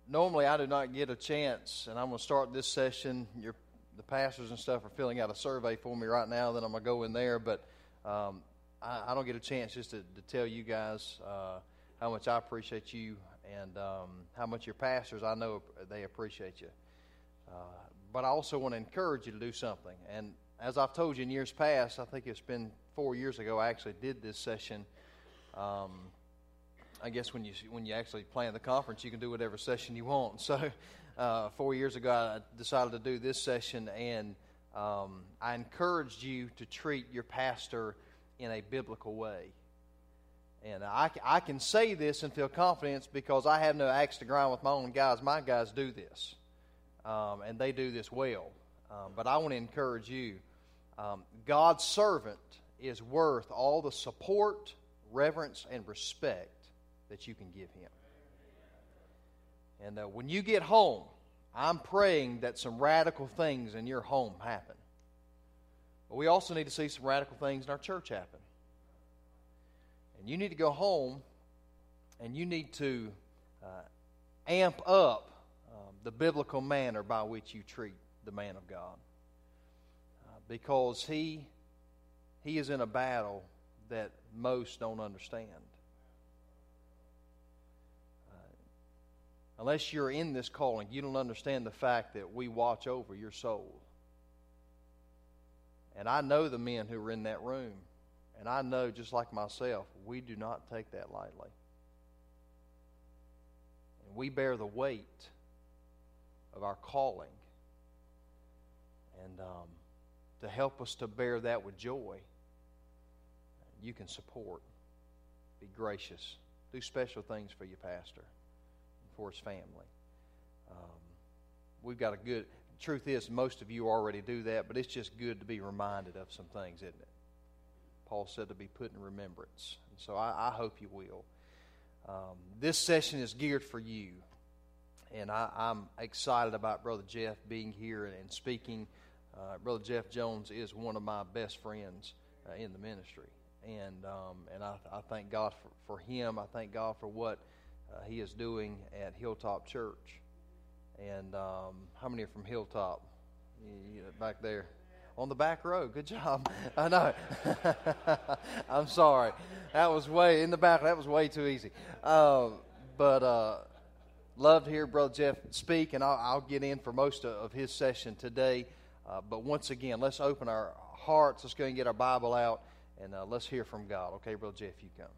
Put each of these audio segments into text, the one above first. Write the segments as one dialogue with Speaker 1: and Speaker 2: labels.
Speaker 1: Normally I do not get a chance, and I'm going to start this session. The pastors and stuff are filling out a survey for me right now, then I'm going to go in there, but I don't get a chance just to tell you guys how much I appreciate you and how much your pastors, I know they appreciate you. But I also want to encourage you to do something. And as I've told you in years past, I think it's been 4 years ago I actually did this session. I guess when you actually plan the conference, you can do whatever session you want. So 4 years ago, I decided to do this session, and I encouraged you to treat your pastor in a biblical way. And I can say this and feel confidence because I have no axe to grind with my own guys. My guys do this, and they do this well. But I want to encourage you. God's servant is worth all the support, reverence, and respect that you can give him. And when you get home, I'm praying that some radical things in your home happen. But we also need to see some radical things in our church happen. And you need to go home and you need to amp up the biblical manner by which you treat the man of God. Because he is in a battle that most don't understand. Unless you're in this calling, you don't understand the fact that we watch over your soul. And I know the men who are in that room. And I know, just like myself, we do not take that lightly. And we bear the weight of our calling. And to help us to bear that with joy, you can support, be gracious, do special things for your pastor, for his family. We've got a good, truth is most of you already do that, but it's just good to be reminded of some things, isn't it? Paul said to be put in remembrance. And so I hope you will. This session is geared for you. And I'm excited about Brother Jeff being here and speaking. Brother Jeff Jones is one of my best friends in the ministry. And I thank God for him. I thank God for what he is doing at Hilltop Church. And how many are from Hilltop? Back there. On the back row. Good job. I know. I'm sorry. That was way in the back. That was way too easy. But love to hear Brother Jeff speak, and I'll get in for most of his session today. But once again, let's open our hearts. Let's go and get our Bible out, and let's hear from God. Okay, Brother Jeff, you come.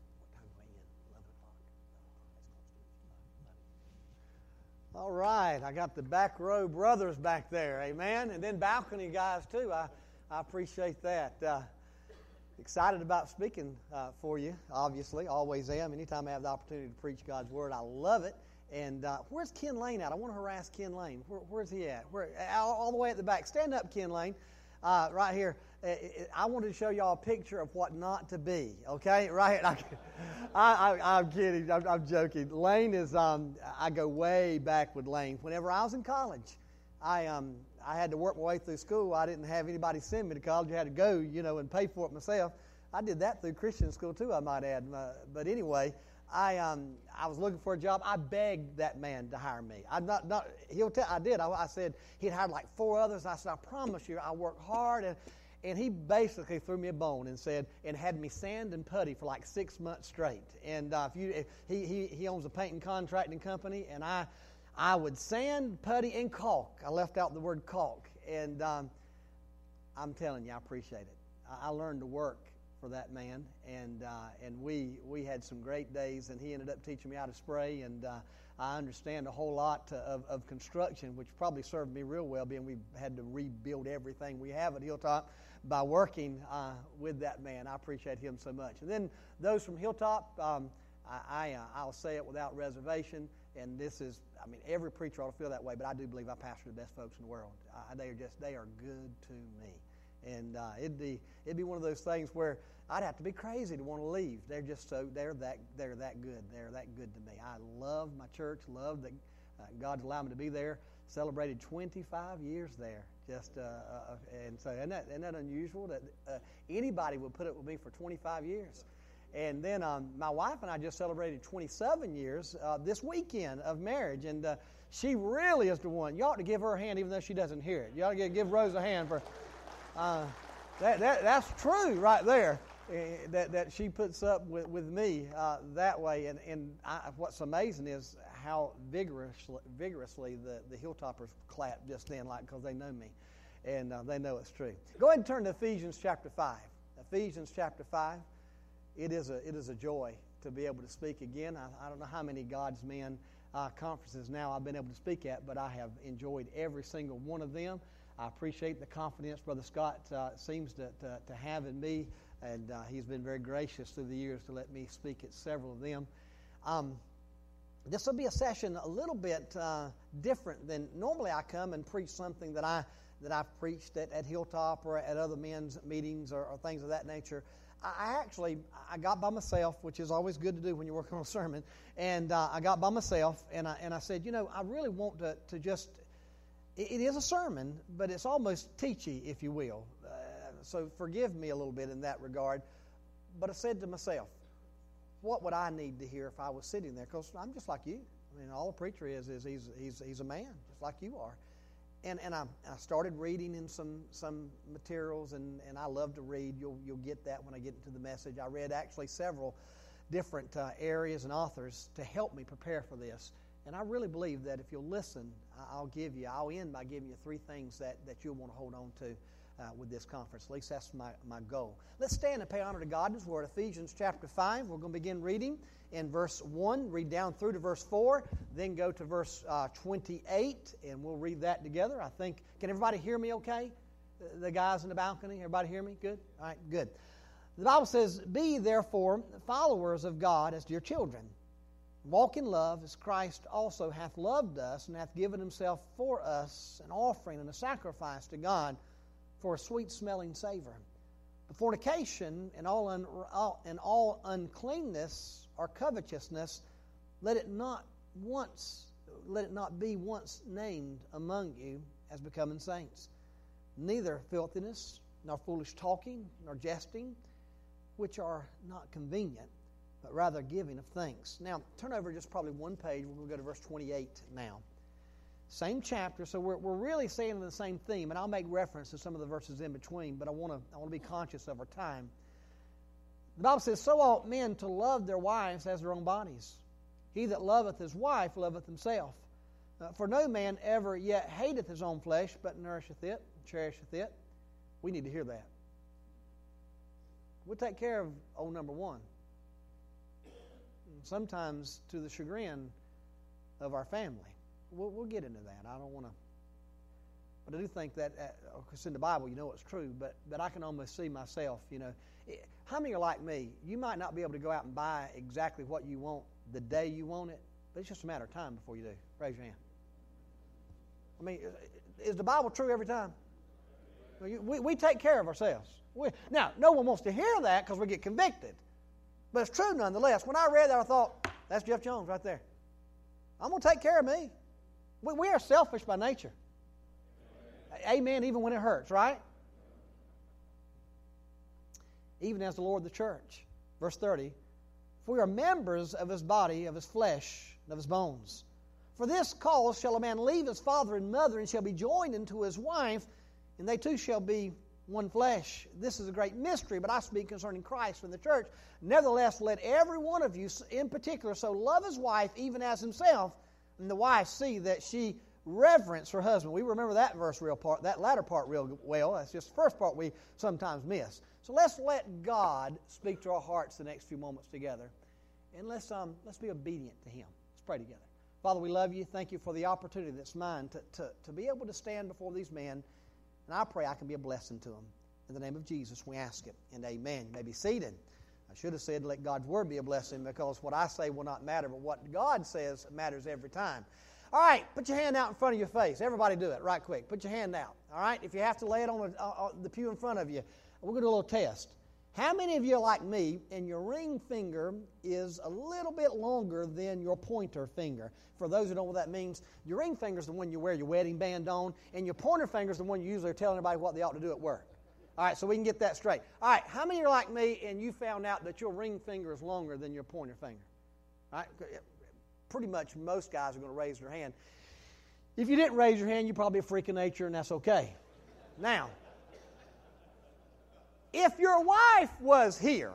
Speaker 2: All right, I got the back row brothers back there, amen, and then balcony guys too. I appreciate that. Excited about speaking for you, obviously, always am. Anytime I have the opportunity to preach God's Word, I love it. And where's Ken Lane at? I want to harass Ken Lane. Where's he at? All the way at the back. Stand up, Ken Lane, right here. I wanted to show y'all a picture of what not to be, okay? Right here. I'm kidding. I'm joking. Lane is, I go way back with Lane. Whenever I was in college, I had to work my way through school. I didn't have anybody send me to college. I had to go, and pay for it myself. I did that through Christian school too, I might add. But anyway, I was looking for a job. I begged that man to hire me. I did. I said he'd hired like 4 others. I said, I promise you, I work hard. And he basically threw me a bone and said, and had me sand and putty for like 6 months straight. And he owns a painting contracting company, and I would sand, putty, and caulk. I left out the word caulk. And I'm telling you, I appreciate it. I learned to work for that man, and we had some great days, and he ended up teaching me how to spray, and I understand a whole lot of construction, which probably served me real well, being we had to rebuild everything we have at Hilltop by working with that man. I appreciate him so much. And then those from Hilltop, I'll say it without reservation, and this is, every preacher ought to feel that way, but I do believe I pastor the best folks in the world. They are good to me. And it'd be one of those things where I'd have to be crazy to want to leave. They're just they're that good. They're that good to me. I love my church. Love that God's allowed me to be there. Celebrated 25 years there. And so isn't that unusual that anybody would put up with me for 25 years? And then my wife and I just celebrated 27 years this weekend of marriage. And she really is the one. You ought to give her a hand even though she doesn't hear it. You ought to give Rose a hand for... That's true right there, that she puts up with me that way. And what's amazing is how vigorously the Hilltoppers clap just then, like, because they know me. And they know it's true. Go ahead and turn to Ephesians chapter 5. Ephesians chapter 5. It is a joy to be able to speak again. I don't know how many God's Men conferences now I've been able to speak at, but I have enjoyed every single one of them. I appreciate the confidence Brother Scott seems to have in me, and he's been very gracious through the years to let me speak at several of them. This will be a session a little bit different than normally. I come and preach something that I've preached at Hilltop or at other men's meetings or things of that nature. I got by myself, which is always good to do when you're working on a sermon, and I got by myself, and I said, I really want to just... It is a sermon, but it's almost teachy, if you will. So forgive me a little bit in that regard. But I said to myself, what would I need to hear if I was sitting there? Because I'm just like you. I mean, all a preacher is he's a man, just like you are. And I started reading in some materials, and I love to read. You'll get that when I get into the message. I read actually several different areas and authors to help me prepare for this. And I really believe that if you'll listen, I'll end by giving you 3 things that you'll want to hold on to with this conference. At least that's my goal. Let's stand and pay honor to God in His Word. Ephesians chapter 5. We're going to begin reading in verse 1, read down through to verse 4, then go to verse 28, and we'll read that together. I think, can everybody hear me okay? The guys in the balcony, everybody hear me? Good? All right, good. The Bible says, "Be therefore followers of God as dear children. Walk in love as Christ also hath loved us and hath given Himself for us an offering and a sacrifice to God for a sweet-smelling savor. But fornication and all uncleanness or covetousness, let it not be once named among you as becoming saints. Neither filthiness, nor foolish talking, nor jesting, which are not convenient, but rather giving of thanks." Now, turn over just probably one page. We're going to go to verse 28 now. Same chapter, so we're really saying the same theme, and I'll make reference to some of the verses in between, but I want to be conscious of our time. The Bible says, "So ought men to love their wives as their own bodies. He that loveth his wife loveth himself. For no man ever yet hateth his own flesh, but nourisheth it, cherisheth it." We need to hear that. We'll take care of old number one. Sometimes to the chagrin of our family. We'll get into that. I don't want to... But I do think that, because in the Bible, it's true, but I can almost see myself, How many are like me? You might not be able to go out and buy exactly what you want the day you want it, but it's just a matter of time before you do. Raise your hand. I mean, is the Bible true every time? We take care of ourselves. Now, no one wants to hear that because we get convicted. But it's true nonetheless. When I read that, I thought, that's Jeff Jones right there. I'm going to take care of me. We are selfish by nature. Amen, even when it hurts, right? Even as the Lord of the church. Verse 30, "For we are members of His body, of His flesh, and of His bones. For this cause shall a man leave his father and mother, and shall be joined unto his wife, and they two shall be one flesh. This is a great mystery, but I speak concerning Christ and the church. Nevertheless, let every one of you in particular so love his wife even as himself, and the wife see that she reverence her husband." We remember that that latter part real well. That's just the first part we sometimes miss. So let's let God speak to our hearts the next few moments together, and let's be obedient to Him. Let's pray together. Father, we love You. Thank You for the opportunity that's mine to be able to stand before these men. And I pray I can be a blessing to them. In the name of Jesus, we ask it. And amen. You may be seated. I should have said, let God's Word be a blessing, because what I say will not matter, but what God says matters every time. All right, put your hand out in front of your face. Everybody do it right quick. Put your hand out. All right, if you have to lay it on the pew in front of you, we're going to do a little test. How many of you are like me, and your ring finger is a little bit longer than your pointer finger? For those who don't know what that means, your ring finger is the one you wear your wedding band on, and your pointer finger is the one you usually are telling everybody what they ought to do at work. All right, so we can get that straight. All right, how many are like me and you found out that your ring finger is longer than your pointer finger? All right, pretty much most guys are going to raise their hand. If you didn't raise your hand, you're probably a freak of nature, and that's okay. Now, if your wife was here,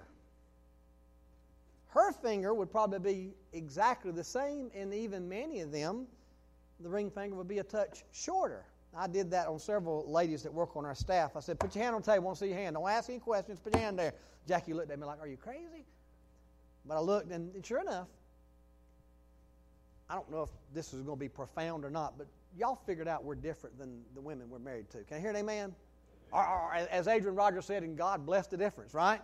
Speaker 2: her finger would probably be exactly the same, and even many of them, the ring finger would be a touch shorter. I did that on several ladies that work on our staff. I said, put your hand on the table, I want to see your hand. Don't ask any questions, put your hand there. Jackie looked at me like, are you crazy? But I looked, and sure enough, I don't know if this is going to be profound or not, but y'all figured out we're different than the women we're married to. Can I hear an amen? Or, as Adrian Rogers said, and God bless the difference, right?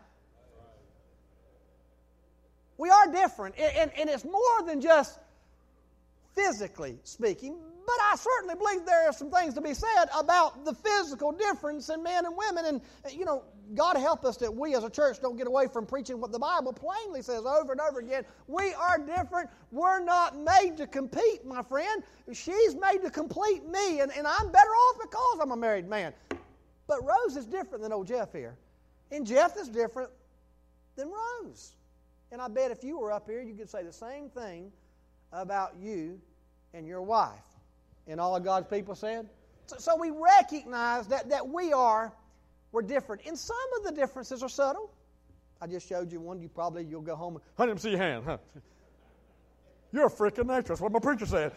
Speaker 2: We are different, and it's more than just physically speaking, but I certainly believe there are some things to be said about the physical difference in men and women. And, you know, God help us that we as a church don't get away from preaching what the Bible plainly says over and over again. We are different. We're not made to compete, my friend. She's made to complete me, and I'm better off because I'm a married man. But Rose is different than old Jeff here. And Jeff is different than Rose. And I bet if you were up here, you could say the same thing about you and your wife. And all of God's people said? So we recognize that we're different. And some of the differences are subtle. I just showed you one. You'll go home and, I didn't see your hand, huh? You're a freaking nature. That's what my preacher said.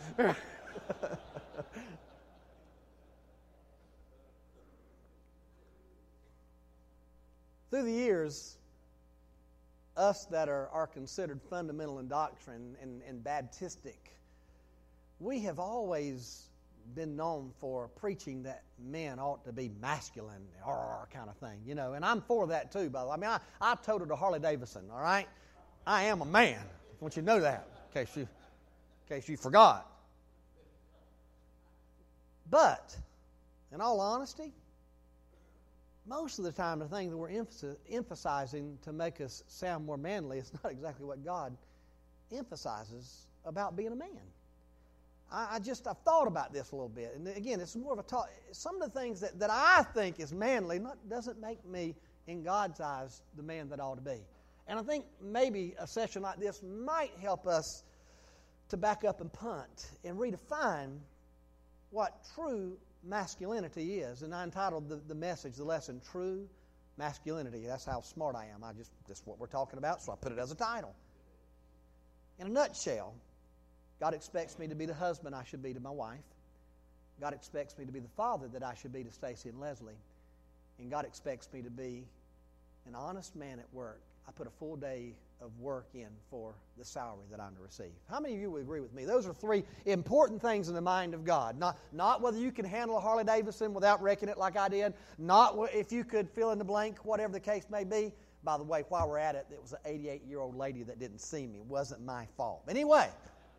Speaker 2: Through the years, us that are considered fundamental in doctrine and Baptistic, we have always been known for preaching that men ought to be masculine, kind of thing, you know. And I'm for that too, by the way. I mean, I totaled a Harley Davidson, all right? I am a man. I want you to know that, in case you forgot. But, in all honesty, most of the time the thing that we're emphasizing to make us sound more manly is not exactly what God emphasizes about being a man. I've thought about this a little bit. And again, it's more of a talk. Some of the things that I think is manly doesn't make me, in God's eyes, the man that I ought to be. And I think maybe a session like this might help us to back up and punt and redefine what true masculinity is. And I entitled the message, the lesson, True Masculinity. That's how smart I am. That's what we're talking about, so I put it as a title. In a nutshell, God expects me to be the husband I should be to my wife. God expects me to be the father that I should be to Stacy and Leslie. And God expects me to be an honest man at work. I put a full day of work in for the salary that I'm to receive. How many of you would agree with me? Those are three important things in the mind of God. Not whether you can handle a Harley Davidson without wrecking it like I did. Not if you could fill in the blank, whatever the case may be. By the way, while we're at it, it was an 88-year-old lady that didn't see me. It wasn't my fault. Anyway,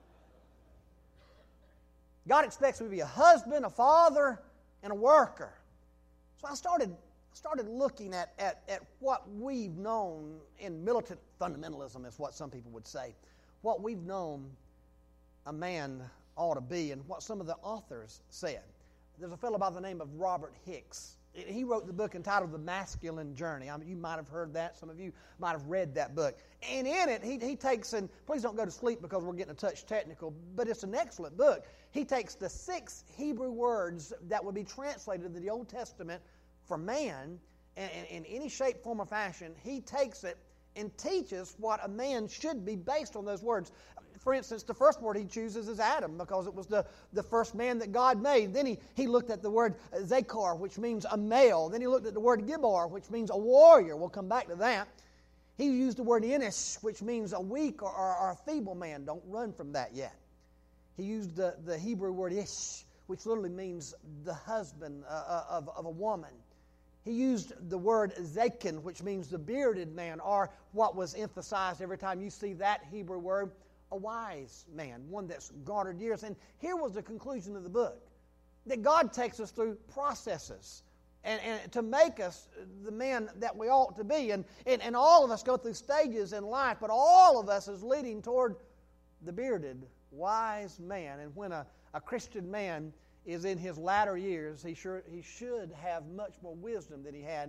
Speaker 2: God expects me to be a husband, a father, and a worker. So I started looking at what we've known in militant fundamentalism, is what some people would say, what we've known a man ought to be and what some of the authors said. There's a fellow by the name of Robert Hicks. He wrote the book entitled The Masculine Journey. I mean, you might have heard that. Some of you might have read that book. And in it, he takes, and please don't go to sleep because we're getting a touch technical, but it's an excellent book. He takes the 6 Hebrew words that would be translated into the Old Testament for man, and in any shape, form, or fashion. He takes it and teaches what a man should be based on those words. For instance, the first word he chooses is Adam because it was the first man that God made. Then he looked at the word Zakar, which means a male. Then he looked at the word Gibar, which means a warrior. We'll come back to that. He used the word Inish, which means a weak or a feeble man. Don't run from that yet. He used the Hebrew word Ish, which literally means the husband of a woman. He used the word Zakin, which means the bearded man, or what was emphasized every time you see that Hebrew word, a wise man, one that's garnered years. And here was the conclusion of the book, that God takes us through processes and to make us the man that we ought to be. And all of us go through stages in life, but all of us is leading toward the bearded, wise man. And when a Christian man is in his latter years, he should have much more wisdom than he had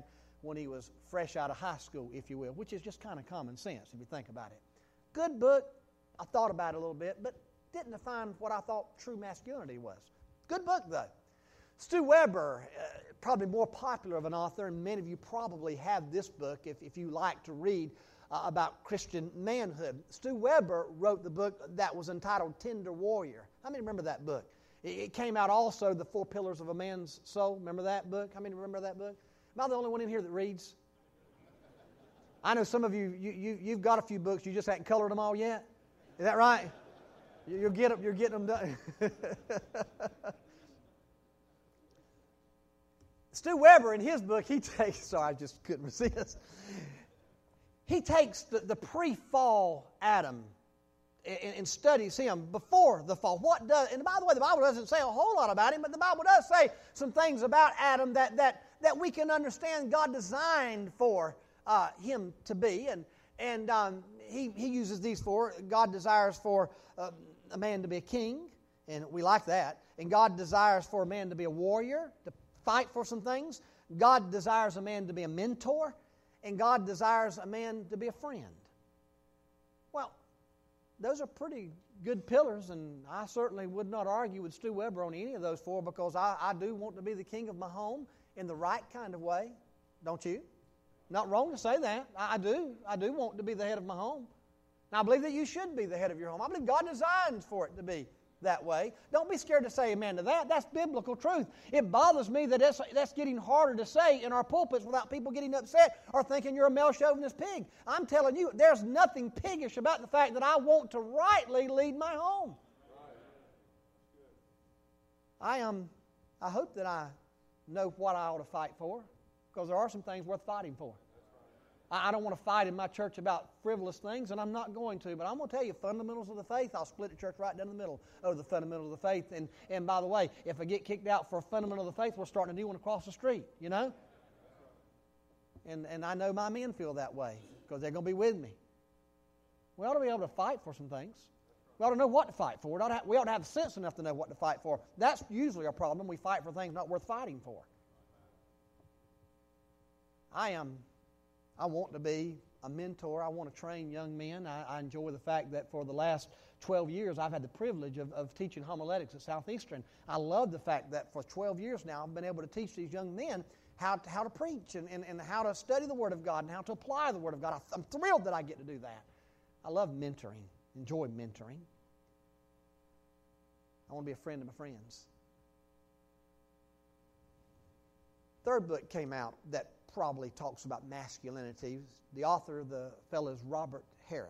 Speaker 2: when he was fresh out of high school, if you will, which is just kind of common sense if you think about it. Good book. I thought about it a little bit, but didn't define what I thought true masculinity was. Good book, though. Stu Weber, probably more popular of an author, and many of you probably have this book if you like to read about Christian manhood. Stu Weber wrote the book that was entitled Tender Warrior. How many remember that book? It came out also, The Four Pillars of a Man's Soul. Remember that book? How many remember that book? Am I the only one in here that reads? I know some of you've got a few books, you just haven't colored them all yet. Is that right? You're getting them done. Stu Weber, in his book, he takes, I just couldn't resist. He takes the pre-fall Adam and studies him before the fall. And by the way, the Bible doesn't say a whole lot about him, but the Bible does say some things about Adam that we can understand God designed for him to be. And he uses these four. God desires for a man to be a king, and we like that. And God desires for a man to be a warrior, to fight for some things. God desires a man to be a mentor, and God desires a man to be a friend. Well, those are pretty good pillars, and I certainly would not argue with Stu Weber on any of those four, because I do want to be the king of my home in the right kind of way. Don't you? Not wrong to say that. I do. I do want to be the head of my home. And I believe that you should be the head of your home. I believe God designs for it to be that way. Don't be scared to say amen to that. That's biblical truth. It bothers me that that's getting harder to say in our pulpits without people getting upset or thinking you're a male chauvinist pig. I'm telling you, there's nothing piggish about the fact that I want to rightly lead my home. I hope that I know what I ought to fight for, because there are some things worth fighting for. I don't want to fight in my church about frivolous things, and I'm not going to. But I'm going to tell you, fundamentals of the faith, I'll split the church right down the middle of the fundamentals of the faith. And by the way, if I get kicked out for a fundamental of the faith, we're starting a new one across the street, you know? And I know my men feel that way, because they're going to be with me. We ought to be able to fight for some things. We ought to know what to fight for. We ought to have sense enough to know what to fight for. That's usually our problem. We fight for things not worth fighting for. I want to be a mentor. I want to train young men. I enjoy the fact that for the last 12 years I've had the privilege of teaching homiletics at Southeastern. I love the fact that for 12 years now I've been able to teach these young men how to preach and how to study the Word of God and how to apply the Word of God. I'm thrilled that I get to do that. I love mentoring, enjoy mentoring. I want to be a friend of my friends. Third book came out that probably talks about masculinity. The author, the fellow is Robert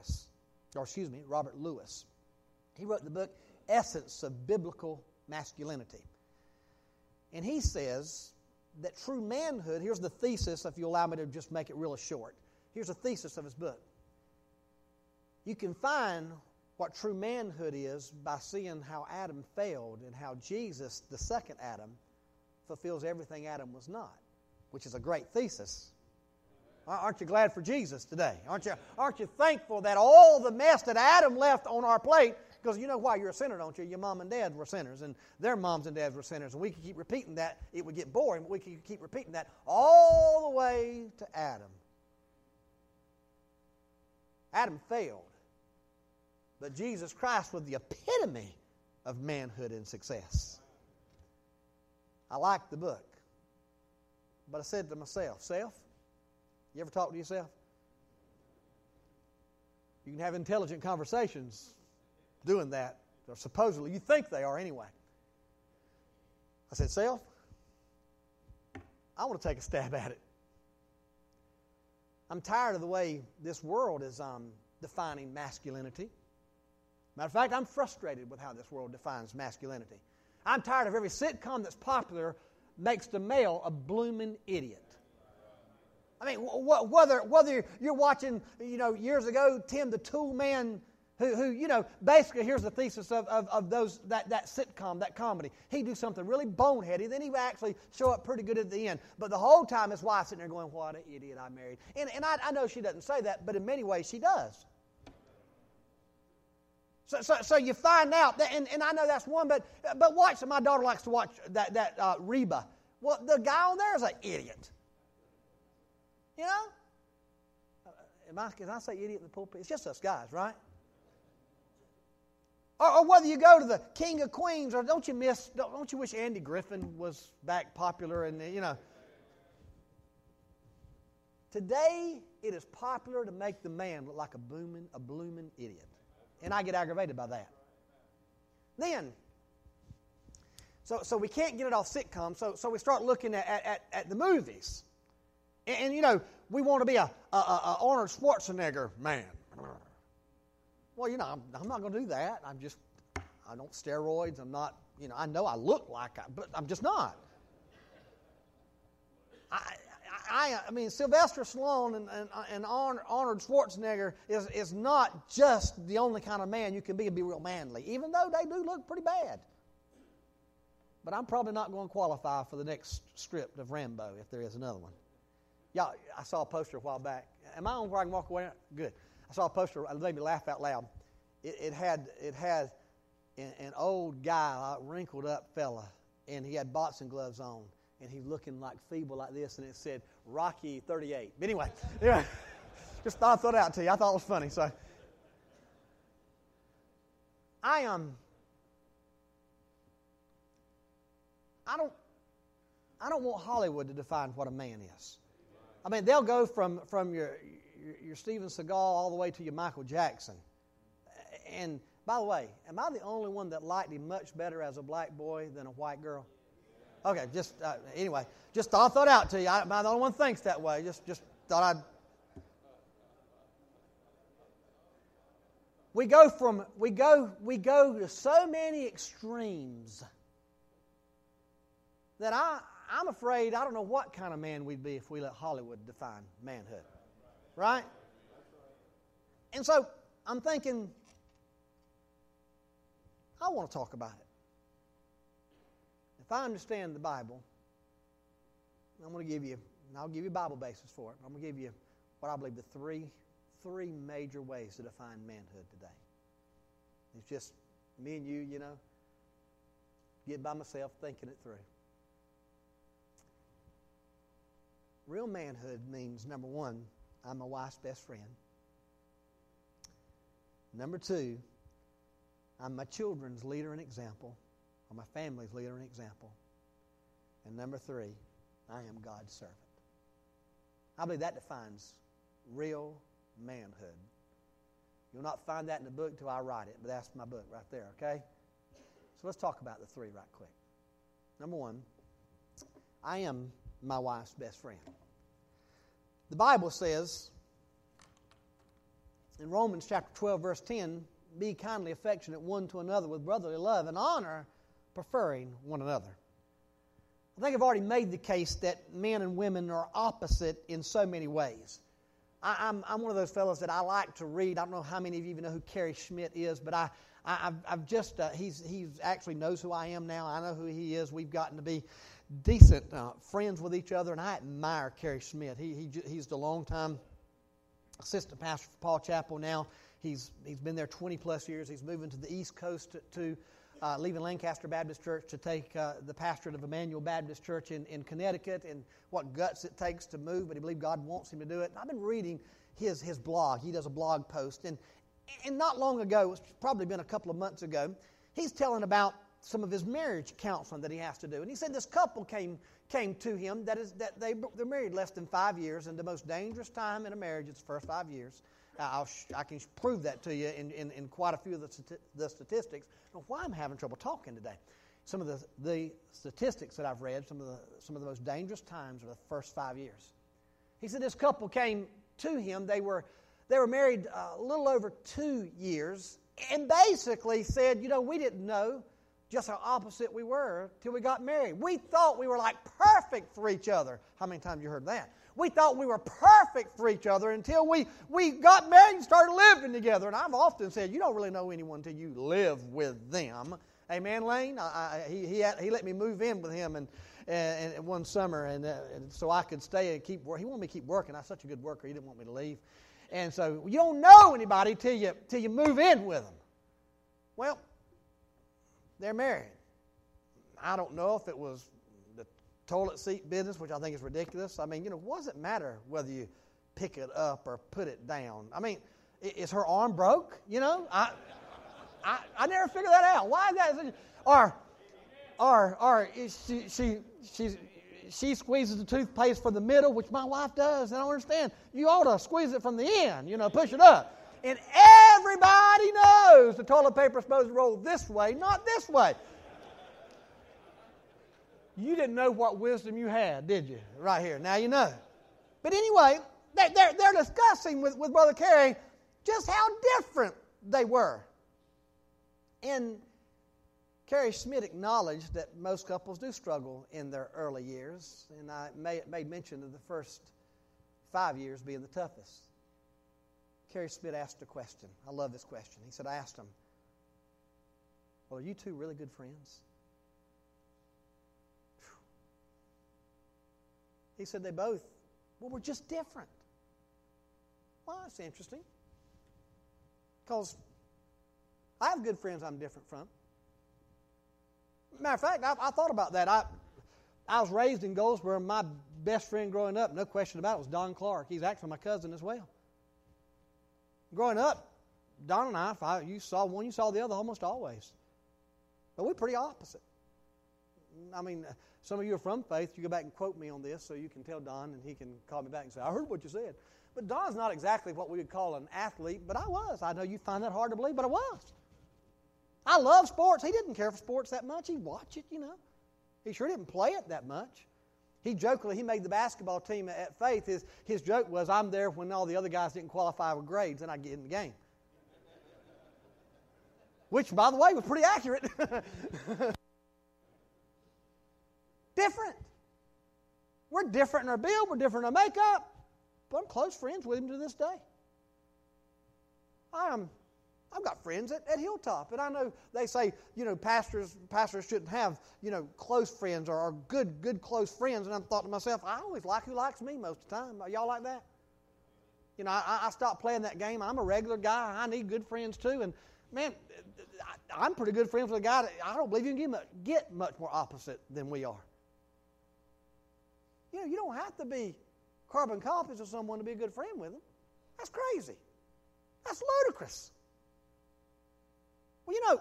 Speaker 2: Lewis. He wrote the book Essence of Biblical Masculinity. And he says that true manhood, here's the thesis, if you allow me to just make it really short. Here's the thesis of his book. You can find what true manhood is by seeing how Adam failed and how Jesus, the second Adam, fulfills everything Adam was not, which is a great thesis. Aren't you glad for Jesus today? Aren't you thankful that all the mess that Adam left on our plate, because you know why you're a sinner, don't you? Your mom and dad were sinners, and their moms and dads were sinners, and we could keep repeating that. It would get boring, but we could keep repeating that all the way to Adam. Adam failed, but Jesus Christ was the epitome of manhood and success. I liked the book. But I said to myself, Self, you ever talk to yourself? You can have intelligent conversations doing that, or supposedly, you think they are anyway. I said, Self, I want to take a stab at it. I'm tired of the way this world is defining masculinity. Matter of fact, I'm frustrated with how this world defines masculinity. I'm tired of every sitcom that's popular makes the male a blooming idiot. I mean, whether you're watching, years ago, Tim the Tool Man, who basically here's the thesis of that sitcom, that comedy. He'd do something really boneheady, then he would actually show up pretty good at the end. But the whole time his wife's sitting there going, what an idiot I married. And I know she doesn't say that, but in many ways she does. So you find out, that, and I know that's one, but watch, my daughter likes to watch that Reba. Well, the guy on there is an idiot. You know? Can I say idiot in the pulpit? It's just us guys, right? Or whether you go to the King of Queens, or don't you wish Andy Griffin was back popular? And today it is popular to make the man look like a blooming idiot, and I get aggravated by that. Then, so we can't get it off sitcoms. So we start looking at the movies, and we want to be a Arnold Schwarzenegger man. Well, I'm not going to do that. I don't steroids. I'm not, I know I look like but I'm just not. I mean, Sylvester Stallone and Arnold Schwarzenegger is not just the only kind of man you can be and be real manly, even though they do look pretty bad. But I'm probably not going to qualify for the next script of Rambo if there is another one. Yeah, I saw a poster a while back. Am I on where I can walk away? Good. I saw a poster. It made me laugh out loud. It had an old guy, a wrinkled up fella, and he had boxing gloves on, and he was looking like feeble like this, and it said Rocky 38. But anyway, just thought I'd throw it out to you. I thought it was funny. So I don't want Hollywood to define what a man is. I mean, they'll go from your Steven Seagal all the way to your Michael Jackson. And by the way, am I the only one that liked him much better as a black boy than a white girl? Okay, anyway, just thought I'd throw it out to you. Am I the only one that thinks that way? Just thought I'd. We go to so many extremes that I'm afraid I don't know what kind of man we'd be if we let Hollywood define manhood. Right? And so I'm thinking, I want to talk about it. If I understand the Bible, I'll give you a Bible basis for it. I'm going to give you what I believe the three major ways to define manhood today. It's just me and you, get by myself thinking it through. Real manhood means, number one, I'm my wife's best friend. Number two, I'm my children's leader and example, or my family's leader and example. And number three, I am God's servant. I believe that defines real manhood. You'll not find that in the book till I write it, but that's my book right there, okay? So let's talk about the three right quick. Number one, I am my wife's best friend. The Bible says in Romans chapter 12, verse 10, be kindly affectionate one to another with brotherly love and honor, preferring one another. I think I've already made the case that men and women are opposite in so many ways. I'm one of those fellows that I like to read. I don't know how many of you even know who Carrie Schmidt is, but I've just he's actually knows who I am now. I know who he is. We've gotten to be decent friends with each other, and I admire Carrie Schmidt. He's the longtime assistant pastor for Paul Chapel now. He's been there 20 plus years. He's moving to the East Coast to leaving Lancaster Baptist Church to take the pastorate of Emmanuel Baptist Church in Connecticut, and what guts it takes to move, but he believes God wants him to do it. And I've been reading his blog. He does a blog post, and not long ago, it's probably been a couple of months ago, he's telling about some of his marriage counseling that he has to do. And he said this couple came to him that they're married less than 5 years, and the most dangerous time in a marriage is the first 5 years. I can prove that to you in quite a few of the statistics. Now, why I'm having trouble talking today? Some of the statistics that I've read, some of the most dangerous times are the first 5 years. He said this couple came to him. They were married a little over 2 years, and basically said, we didn't know just how opposite we were till we got married. We thought we were like perfect for each other. How many times have you heard that? We thought we were perfect for each other until we got married and started living together. And I've often said, you don't really know anyone until you live with them. Amen, Lane? He let me move in with him and one summer, and so I could stay and keep working. He wanted me to keep working. I was such a good worker, he didn't want me to leave. And so you don't know anybody till you move in with them. Well, they're married. I don't know if it was the toilet seat business, which I think is ridiculous. I mean, what does it matter whether you pick it up or put it down? I mean, is her arm broke? I never figured that out. Why is that? Or she squeezes the toothpaste from the middle, which my wife does. I don't understand. You ought to squeeze it from the end, push it up. And everybody knows the toilet paper is supposed to roll this way, not this way. You didn't know what wisdom you had, did you? Right here. Now you know. But anyway, they're discussing with Brother Kerry just how different they were. And Kerry Schmidt acknowledged that most couples do struggle in their early years, and I made mention of the first 5 years being the toughest. Kerry Schmidt asked a question. I love this question. He said, I asked him, well, are you two really good friends? He said we're just different. Well, that's interesting. Because I have good friends I'm different from. Matter of fact, I thought about that. I was raised in Goldsboro. My best friend growing up, no question about it, was Don Clark. He's actually my cousin as well. Growing up, Don and I, you saw one, you saw the other almost always. But we're pretty opposite. I mean, some of you are from Faith. You go back and quote me on this so you can tell Don and he can call me back and say, I heard what you said. But Don's not exactly what we would call an athlete, but I was. I know you find that hard to believe, but I was. I love sports. He didn't care for sports that much. He'd watch it, He sure didn't play it that much. He made the basketball team at Faith. His joke was, I'm there when all the other guys didn't qualify with grades, and I'd get in the game. Which, by the way, was pretty accurate. Different. We're different in our build. We're different in our makeup. But I'm close friends with him to this day. I've got friends at Hilltop, and I know they say, pastors shouldn't have, close friends or good close friends. And I'm thought to myself, I always like who likes me most of the time. Are y'all like that? I stopped playing that game. I'm a regular guy. I need good friends too. And man, I'm pretty good friends with a guy that I don't believe you can get much more opposite than we are. You don't have to be carbon copies of someone to be a good friend with them. That's crazy. That's ludicrous. Well,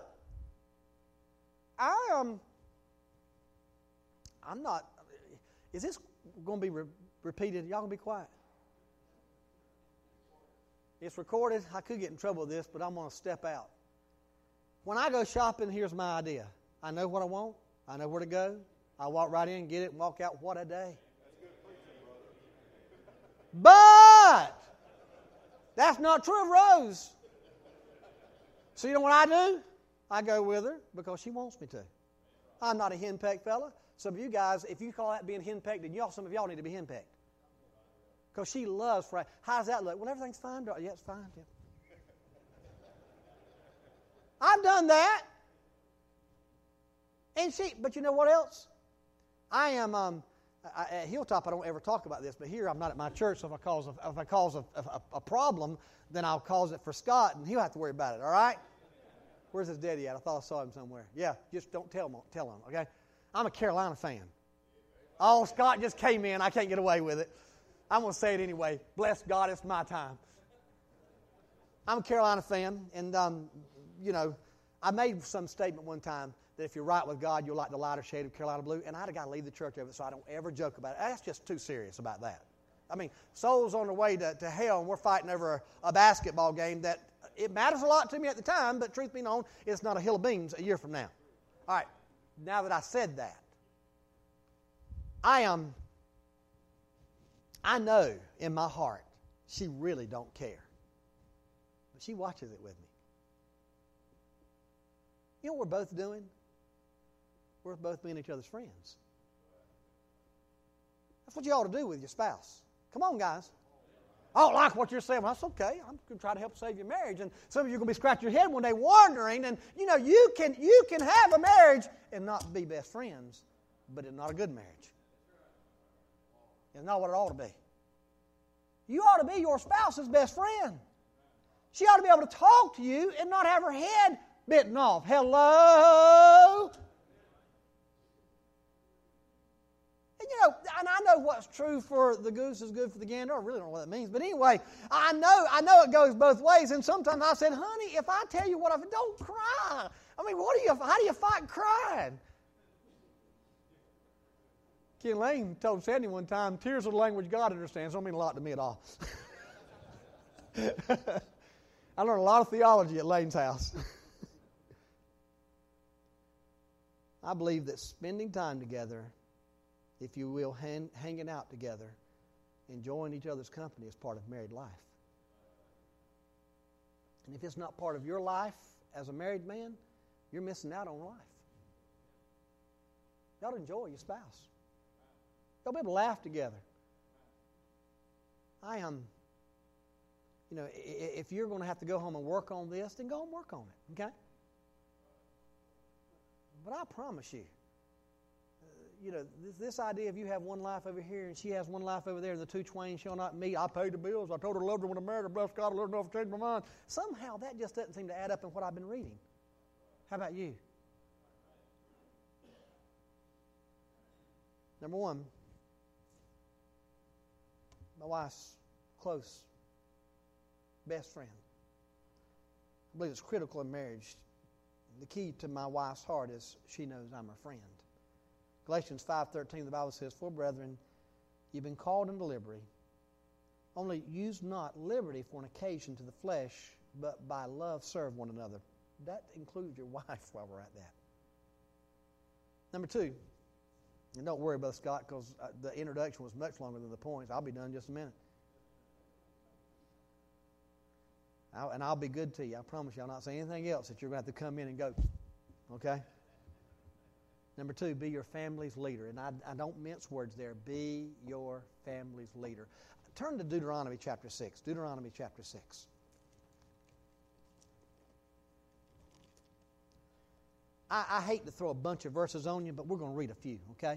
Speaker 2: I'm not. Is this going to be repeated? Y'all going to be quiet? It's recorded. I could get in trouble with this, but I'm going to step out. When I go shopping, here's my idea. I know what I want. I know where to go. I walk right in, get it, and walk out. What a day. But that's not true of Rose. So you know what I do? I go with her because she wants me to. I'm not a henpecked fella. Some of you guys, if you call that being henpecked, then some of y'all need to be henpecked. Because she loves fries. How does that look? Well, everything's fine. Yeah, it's fine. Yeah. I've done that. But you know what else? I am, at Hilltop, I don't ever talk about this, but here I'm not at my church, so if I cause a problem, then I'll cause it for Scott, and he'll have to worry about it, all right? Where's his daddy at? I thought I saw him somewhere. Yeah, just don't tell him, okay? I'm a Carolina fan. Oh, Scott just came in. I can't get away with it. I'm going to say it anyway. Bless God, it's my time. I'm a Carolina fan, and, I made some statement one time that if you're right with God, you'll like the lighter shade of Carolina blue, and I'd got to leave the church over it so I don't ever joke about it. That's just too serious about that. I mean, souls on their way to hell, and we're fighting over a basketball game that it matters a lot to me at the time, but truth be known, it's not a hill of beans a year from now. All right, now that I said that, I know in my heart she really don't care, but she watches it with me. You know what we're both doing? We're both being each other's friends. That's what you ought to do with your spouse. Come on, guys. I don't like what you're saying. Well, that's okay. I'm going to try to help save your marriage. And some of you are going to be scratching your head one day wondering. And, you can have a marriage and not be best friends, but it's not a good marriage. It's not what it ought to be. You ought to be your spouse's best friend. She ought to be able to talk to you and not have her head bitten off. Hello? And what's true for the goose is good for the gander. I really don't know what that means. But anyway, I know it goes both ways. And sometimes I said, honey, if I tell you what I've, don't cry. I mean, how do you fight crying? Ken Lane told Sandy one time, tears are the language God understands. Don't mean a lot to me at all. I learned a lot of theology at Lane's house. I believe that spending time together, if you will, hanging out together, enjoying each other's company is part of married life. And if it's not part of your life as a married man, you're missing out on life. You ought to enjoy your spouse. You ought to be able to laugh together. If you're going to have to go home and work on this, then go home and work on it, okay? But I promise you, this idea of you have one life over here and she has one life over there and the two twain shall not meet. I paid the bills. I told her I loved her when I married her. Bless God, I loved her enough to change my mind. Somehow that just doesn't seem to add up in what I've been reading. How about you? Number one, my wife's close best friend. I believe it's critical in marriage. The key to my wife's heart is she knows I'm her friend. Galatians 5:13, the Bible says, "For brethren, you've been called into liberty. Only use not liberty for an occasion to the flesh, but by love serve one another." That includes your wife while we're at that. Number two, and don't worry, Brother Scott, because the introduction was much longer than the points. I'll be done in just a minute. And I'll be good to you. I promise you. I'll not say anything else that you're going to have to come in and go. Okay? Number two, be your family's leader. And I don't mince words there. Be your family's leader. Turn to Deuteronomy chapter 6. Deuteronomy chapter 6. I hate to throw a bunch of verses on you, but we're going to read a few, okay?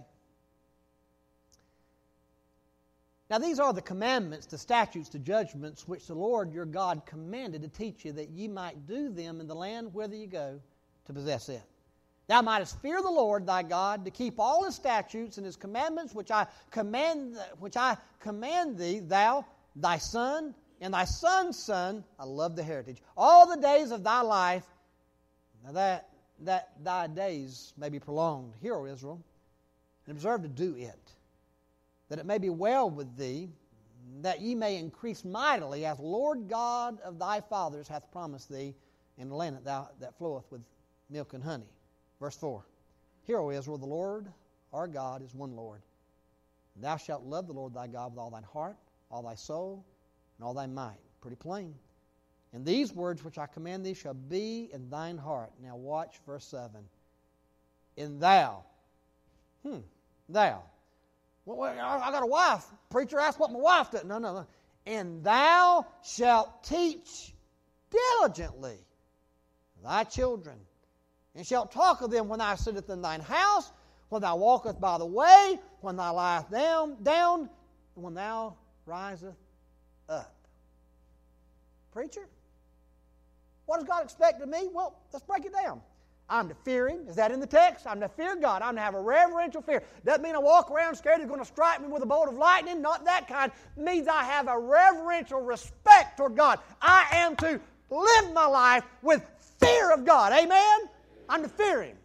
Speaker 2: Now these are the commandments, the statutes, the judgments, which the Lord your God commanded to teach you, that ye might do them in the land whither you go to possess it. Thou mightest fear the Lord thy God, to keep all His statutes and His commandments, which I command thee, thou, thy son, and thy son's son. I love the heritage. All the days of thy life, that thy days may be prolonged. Hear, O Israel, and observe to do it, that it may be well with thee, that ye may increase mightily, as the Lord God of thy fathers hath promised thee, in the land that floweth with milk and honey. Verse 4. Hear, O Israel, the Lord our God is one Lord. And thou shalt love the Lord thy God with all thine heart, all thy soul, and all thy might. Pretty plain. And these words which I command thee shall be in thine heart. Now watch verse 7. And thou. Thou. Well, I got a wife. Preacher asked what my wife did. No. And thou shalt teach diligently thy children, and shalt talk of them when thou sittest in thine house, when thou walkest by the way, when thou liest down, and when thou risest up. Preacher, what does God expect of me? Well, let's break it down. I'm to fear Him. Is that in the text? I'm to fear God. I'm to have a reverential fear. Doesn't mean I walk around scared He's going to strike me with a bolt of lightning. Not that kind. It means I have a reverential respect toward God. I am to live my life with fear of God. Amen? I'm to fear Him.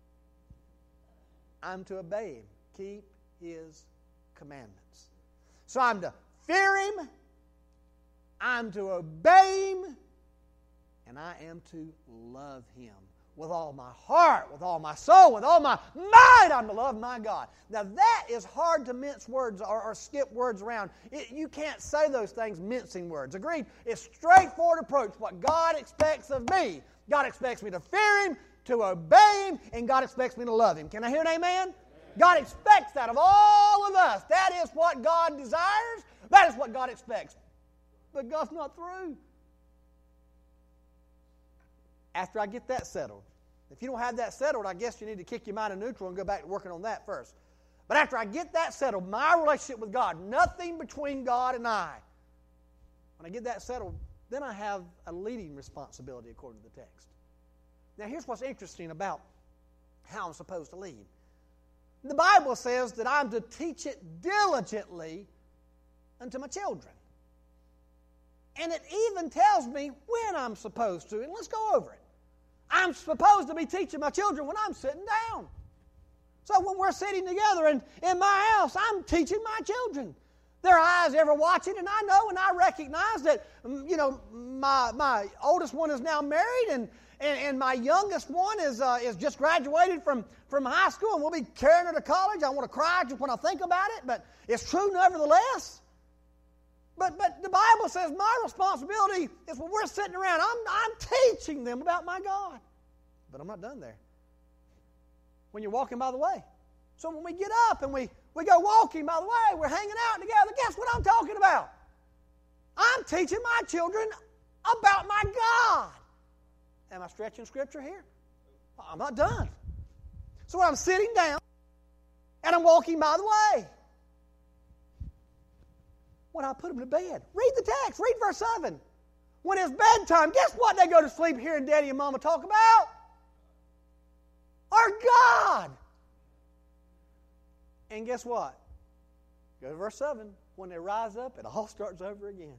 Speaker 2: I'm to obey Him. Keep His commandments. So I'm to fear Him. I'm to obey Him. And I am to love Him. With all my heart, with all my soul, with all my might, I'm to love my God. Now that is hard to mince words or skip words around. You can't say those things mincing words. Agreed? It's a straightforward approach. What God expects of me. God expects me to fear Him, to obey Him, and God expects me to love Him. Can I hear an amen? God expects that of all of us. That is what God desires. That is what God expects. But God's not through. After I get that settled. If you don't have that settled, I guess you need to kick your mind in neutral and go back to working on that first. But after I get that settled, my relationship with God, nothing between God and I, when I get that settled, then I have a leading responsibility according to the text. Now here's what's interesting about how I'm supposed to lead. The Bible says that I'm to teach it diligently unto my children. And it even tells me when I'm supposed to. And let's go over it. I'm supposed to be teaching my children when I'm sitting down. So when we're sitting together in my house, I'm teaching my children. Their eyes ever watching, and I know and I recognize that, my oldest one is now married, and my youngest one is just graduated from high school, and we'll be carrying her to college. I want to cry just when I think about it, but it's true nevertheless. But the Bible says my responsibility is when we're sitting around, I'm teaching them about my God. But I'm not done there. When you're walking by the way. So when we get up and we go walking by the way, we're hanging out together, guess what I'm talking about? I'm teaching my children about my God. Am I stretching Scripture here? I'm not done. So when I'm sitting down and I'm walking by the way, when I put them to bed, read the text, read verse 7. When it's bedtime, guess what they go to sleep hearing Daddy and Mama talk about? Our God. And guess what? Go to verse 7. When they rise up, it all starts over again.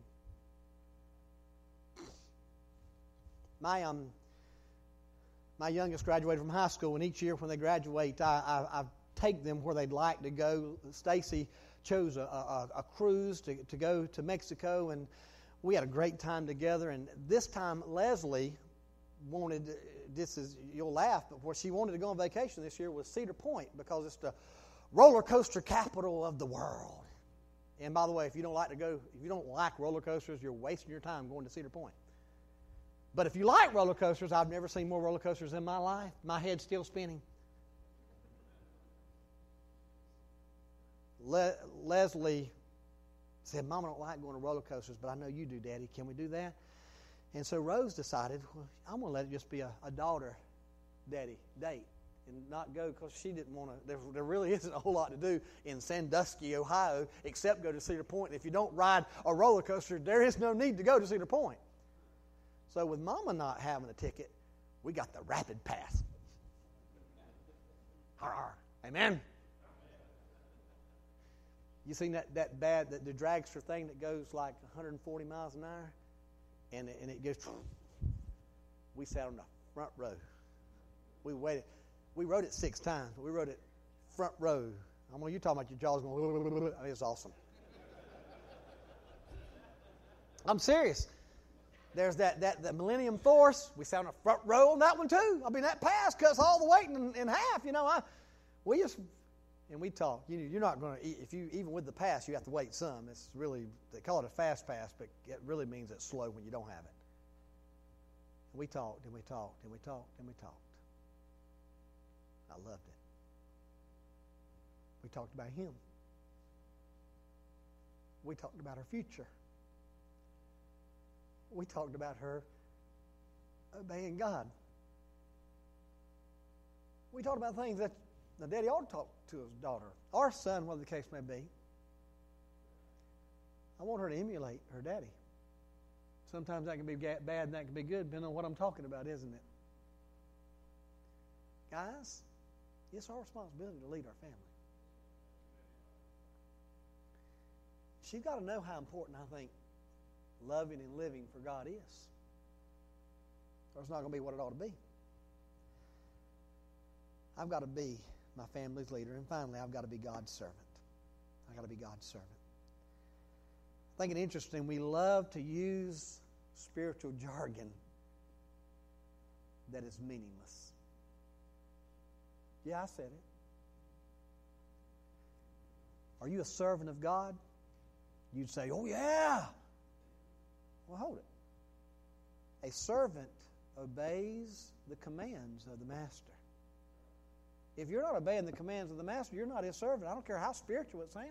Speaker 2: My youngest graduated from high school, and each year when they graduate, I take them where they'd like to go. Stacy chose a cruise to go to Mexico, and we had a great time together. And this time, Leslie wanted, you'll laugh, but where she wanted to go on vacation this year was Cedar Point, because it's the roller coaster capital of the world. And by the way, if you don't like roller coasters, you're wasting your time going to Cedar Point. But if you like roller coasters, I've never seen more roller coasters in my life. My head's still spinning. Leslie said, Mom, I don't like going to roller coasters, but I know you do, Daddy. Can we do that? And so Rose decided, well, I'm going to let it just be a daughter-daddy date and not go, because she didn't want to. There really isn't a whole lot to do in Sandusky, Ohio, except go to Cedar Point. If you don't ride a roller coaster, there is no need to go to Cedar Point. So with Mama not having a ticket, we got the Rapid Pass. Amen. You seen that the dragster thing that goes like 140 miles an hour? And it goes, we sat on the front row. We waited. We rode it 6 times. We rode it front row. I mean, you're talking about your jaws going, I mean, it's awesome. I'm serious. There's that Millennium Force. We sat on the front row on that one too. I mean, that pass cuts all the weight in half. And we talk. You're not going to, even with the pass, you have to wait some. It's really, they call it a fast pass, but it really means it's slow when you don't have it. And we talked, and we talked, and we talked, and we talked. I loved it. We talked about Him. We talked about her future. We talked about her obeying God. We talked about things that the daddy ought to talk to his daughter, or son, whatever the case may be. I want her to emulate her daddy. Sometimes that can be bad and that can be good, depending on what I'm talking about, isn't it? Guys, it's our responsibility to lead our family. She's got to know how important I think loving and living for God is. Or it's not going to be what it ought to be. I've got to be my family's leader. And finally, I've got to be God's servant. I've got to be God's servant. I think it's interesting. We love to use spiritual jargon that is meaningless. Yeah, I said it. Are you a servant of God? You'd say, oh, yeah. Well, hold it. A servant obeys the commands of the master. If you're not obeying the commands of the master, you're not his servant. I don't care how spiritual it sounds.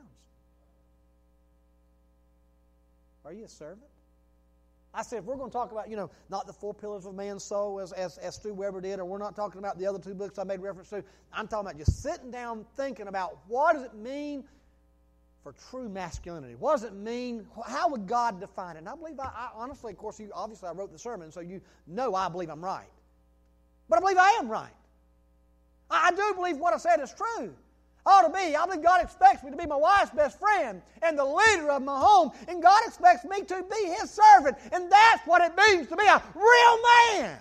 Speaker 2: Are you a servant? I said, if we're going to talk about, not the 4 pillars of man's soul as Stu Weber did, or we're not talking about the other 2 books I made reference to, I'm talking about just sitting down thinking about what does it mean for true masculinity? What does it mean? How would God define it? And I believe, I honestly, of course, obviously I wrote the sermon, so you know I believe I'm right. But I believe I am right. I do believe what I said is true. I ought to be. I believe God expects me to be my wife's best friend and the leader of my home. And God expects me to be His servant. And that's what it means to be a real man.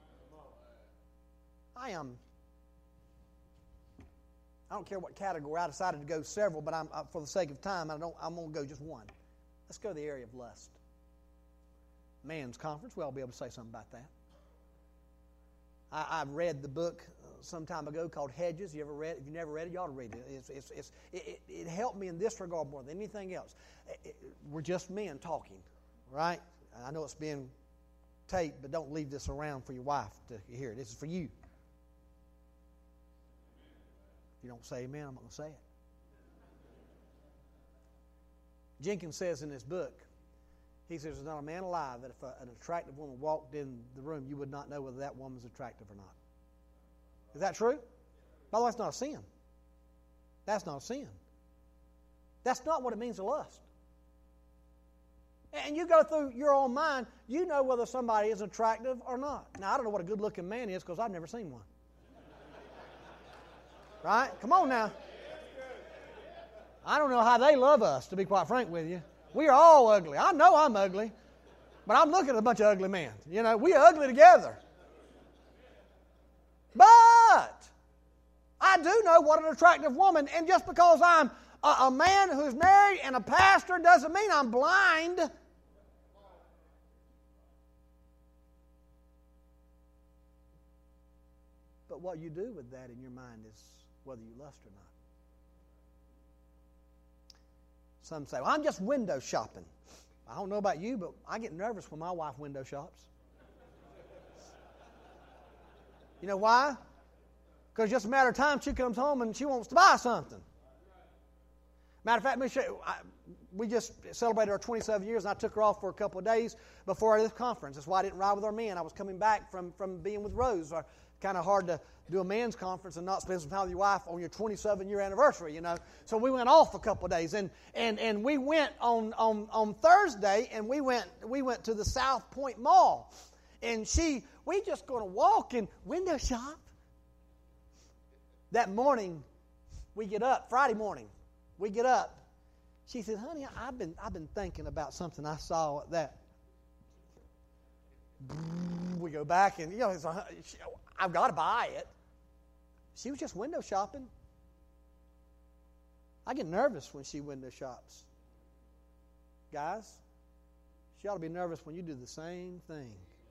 Speaker 2: I don't care what category. I decided to go several, but for the sake of time, I'm going to go just one. Let's go to the area of lust. Man's conference. We ought to be able to say something about that. I read the book some time ago called Hedges. You ever read it? If you never read it, you ought to read it. It helped me in this regard more than anything else. We're just men talking, right? I know it's being taped, but don't leave this around for your wife to hear it. This is for you. If you don't say amen, I'm not going to say it. Jenkins says in his book, he says, there's not a man alive that if an attractive woman walked in the room, you would not know whether that woman's attractive or not. Is that true? By the way, that's not a sin. That's not a sin. That's not what it means to lust. And you go through your own mind, you know whether somebody is attractive or not. Now, I don't know what a good-looking man is because I've never seen one. Right? Come on now. I don't know how they love us, to be quite frank with you. We are all ugly. I know I'm ugly, but I'm looking at a bunch of ugly men. You know, we are ugly together. But I do know what an attractive woman, and just because I'm a man who's married and a pastor doesn't mean I'm blind. But what you do with that in your mind is whether you lust or not. Some say, well, I'm just window shopping. I don't know about you, but I get nervous when my wife window shops. You know why? Because just a matter of time, she comes home and she wants to buy something. Matter of fact, we just celebrated our 27 years, and I took her off for a couple of days before this conference. That's why I didn't ride with our men. I was coming back from being with Rose. Kind of hard to do a men's conference and not spend some time with your wife on your 27-year anniversary, you know. So we went off a couple of days, and we went on Thursday, and we went to the South Point Mall, and we just going to walk and window shop. That morning, we get up. Friday morning, we get up. She said, "Honey, I've been thinking about something I saw at that." We go back, and I've got to buy it. She was just window shopping. I get nervous when she window shops. Guys, she ought to be nervous when you do the same thing.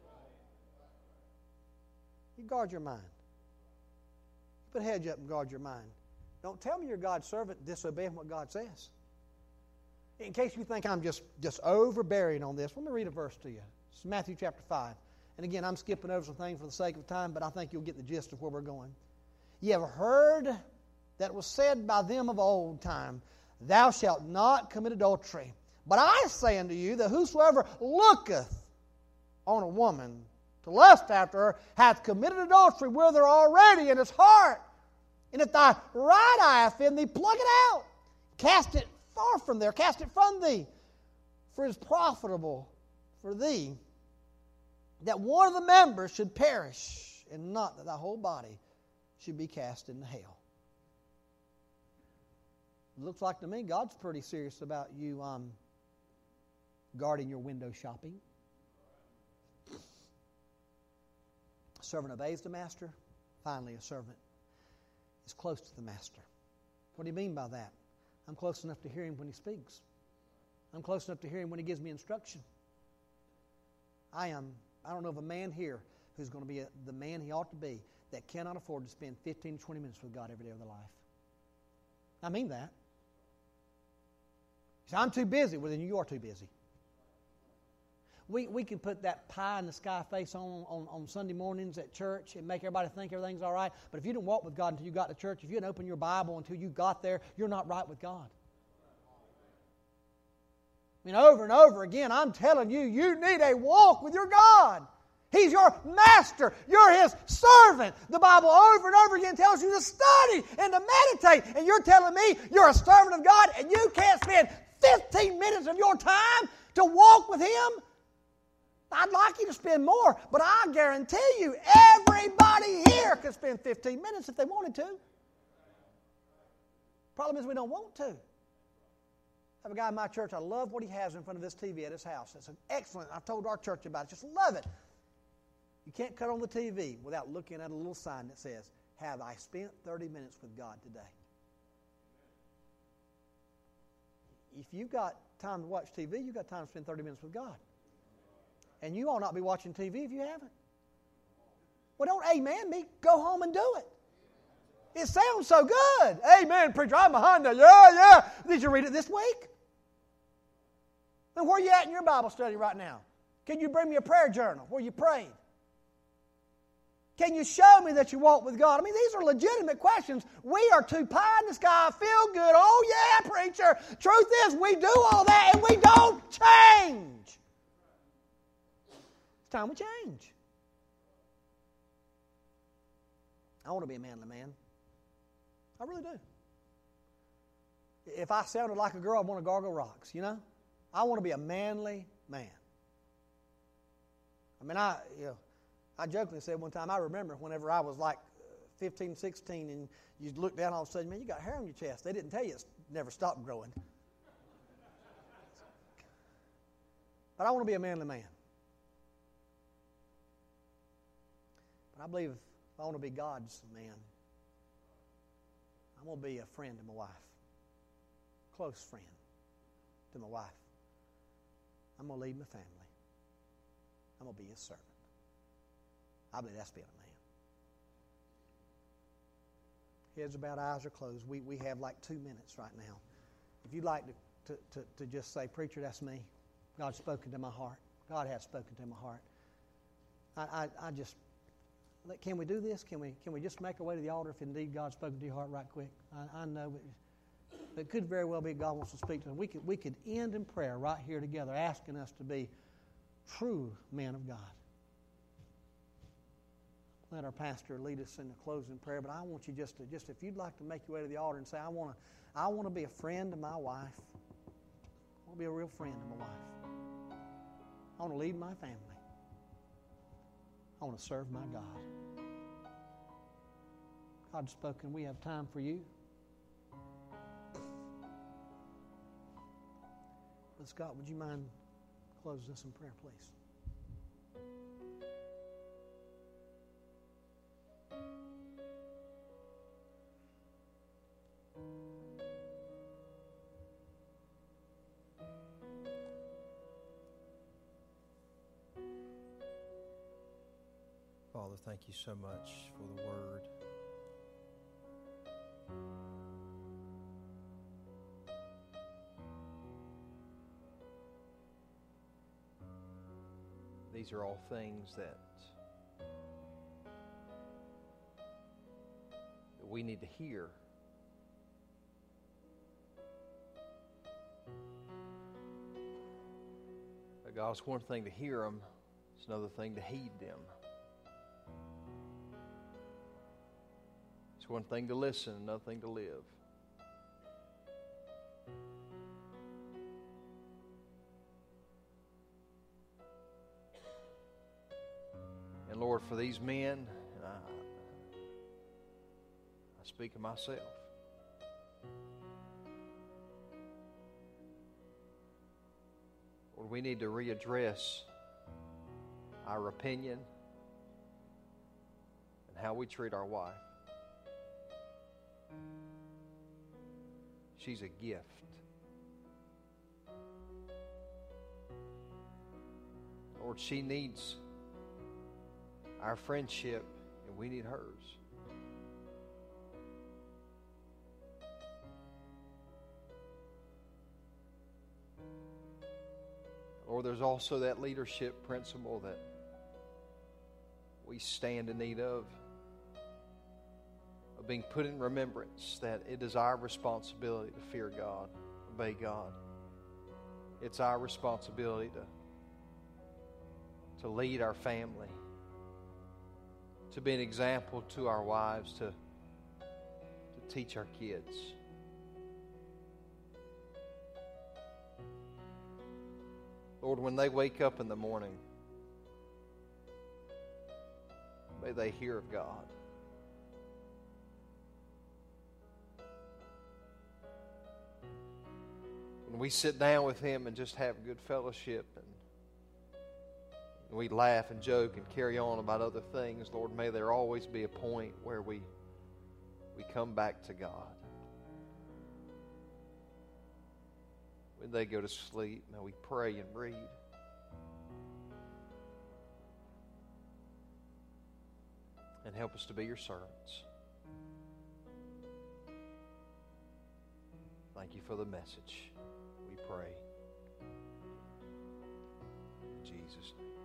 Speaker 2: You guard your mind. Put a hedge up and guard your mind. Don't tell me you're God's servant disobeying what God says. In case you think I'm just overbearing on this, let me read a verse to you. It's Matthew chapter 5. And again, I'm skipping over some things for the sake of time, but I think you'll get the gist of where we're going. Ye have heard that was said by them of old time, Thou shalt not commit adultery. But I say unto you that whosoever looketh on a woman to lust after her hath committed adultery with her already in his heart. And if thy right eye offend thee, pluck it out. Cast it far from there. Cast it from thee. For it is profitable for thee that one of the members should perish, and not that thy whole body should be cast into hell. It looks like to me God's pretty serious about you guarding your window shopping. A servant obeys the master. Finally, a servant is close to the master. What do you mean by that? I'm close enough to hear him when he speaks. I'm close enough to hear him when he gives me instruction. I don't know of a man here who's going to be the man he ought to be that cannot afford to spend 15 to 20 minutes with God every day of their life. I mean that. So I'm too busy. Well, then you are too busy. We can put that pie in the sky face on Sunday mornings at church and make everybody think everything's all right. But if you didn't walk with God until you got to church, if you didn't open your Bible until you got there, you're not right with God. I mean, over and over again, I'm telling you, you need a walk with your God. He's your master. You're His servant. The Bible over and over again tells you to study and to meditate. And you're telling me you're a servant of God and you can't spend 15 minutes of your time to walk with Him? I'd like you to spend more, but I guarantee you everybody here could spend 15 minutes if they wanted to. Problem is we don't want to. I have a guy in my church, I love what he has in front of this TV at his house. It's an excellent, I've told our church about it, just love it. You can't cut on the TV without looking at a little sign that says, "Have I spent 30 minutes with God today?" If you've got time to watch TV, you've got time to spend 30 minutes with God. And you ought not be watching TV if you haven't. Well, don't amen me. Go home and do it. It sounds so good. Amen, preacher, I'm behind that. Yeah. Did you read it this week? And where are you at in your Bible study right now? Can you bring me a prayer journal where you prayed? Can you show me that you walk with God? I mean, these are legitimate questions. We are too pie in the sky, feel good. Oh, yeah, preacher. Truth is, we do all that and we don't change. It's time we change. I want to be a manly man. I really do. If I sounded like a girl, I'd want to gargle rocks, you know? I want to be a manly man. I mean, I jokingly said one time, I remember whenever I was like 15, 16, and you look down all of a sudden, man, you got hair on your chest. They didn't tell you it's never stopped growing. But I want to be a manly man. But I believe if I want to be God's man, I'm going to be a friend to my wife, close friend to my wife. I'm going to lead my family. I'm going to be his servant. I believe that's being a man. Heads are bowed, eyes are closed. We have like 2 minutes right now. If you'd like to just say, "Preacher, that's me. God's spoken to my heart. God has spoken to my heart." I just, can we do this? Can we just make our way to the altar if indeed God's spoken to your heart right quick? I know, but it could very well be God wants to speak to us. We could end in prayer right here together, asking us to be true men of God. Let our pastor lead us in the closing prayer, but I want you just if you'd like to make your way to the altar and say, I want to be a friend to my wife. I want to be a real friend to my wife. I want to lead my family. I want to serve my God. God's spoken. We have time for you. But Scott, would you mind closing us in prayer, please?
Speaker 1: Father, thank you so much for the word. These are all things that we need to hear. But God, it's one thing to hear them, it's another thing to heed them. It's one thing to listen, another thing to live. And Lord, for these men, and I speak of myself, Lord, we need to readdress our opinion and how we treat our wife. She's a gift. Lord, she needs our friendship, and we need hers. Lord, there's also that leadership principle that we stand in need of being put in remembrance that it is our responsibility to fear God, obey God. It's our responsibility to lead our family, to be an example to our wives, to teach our kids. Lord, when they wake up in the morning, may they hear of God. And we sit down with Him and just have good fellowship, and we laugh and joke and carry on about other things. Lord, may there always be a point where we come back to God. When they go to sleep, may we pray and read. And help us to be your servants. Thank you for the message. We pray. In Jesus' name.